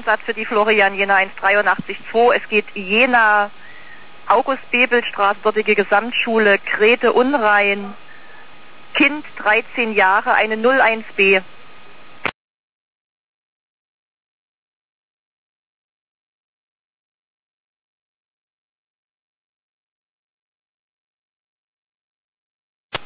Einsatz für die Florian Jena 183-2. Es geht Jena, August-Bebel-Straße, dortige Gesamtschule, Grete Unrein, Kind 13 Jahre, eine 01B.